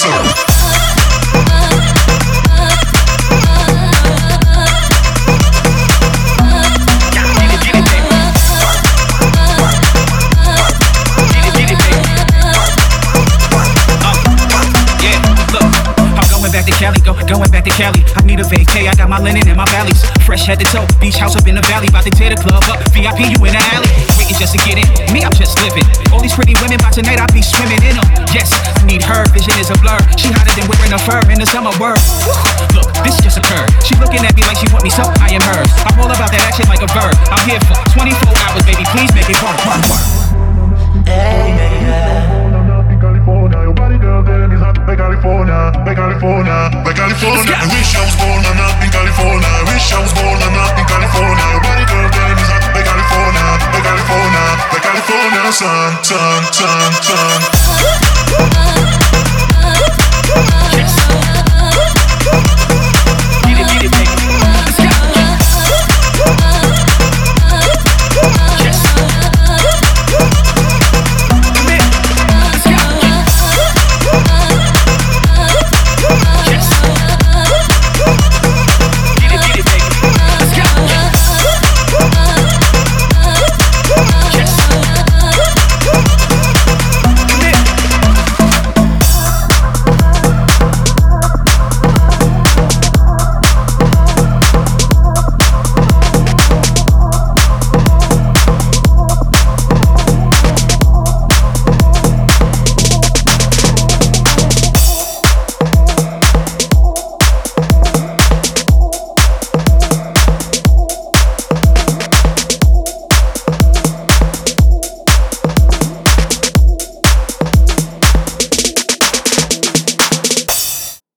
Going back to Cali, I need a vacay, I got my linen and my valleys. Fresh head to toe, beach house up in the valley. About to tear the club up, VIP you in the alley. Waiting just to get in, me I'm just living. All these pretty women, by tonight I be swimming in them. Yes, I need her, vision is a blur. She hotter than wearing a fur in the summer word. Look, this just occurred. She looking at me like she want me, so I am hers. I'm all about that action like a verb. I'm here for 24 hours, baby, please make it work. Hey, yeah. California, your body girl, damn, is hot. California, California, California. I wish I was born and not in California. I wish I was born and not in California. Your body girl, damn, is hot. California, California, California, sun, sun, sun, sun.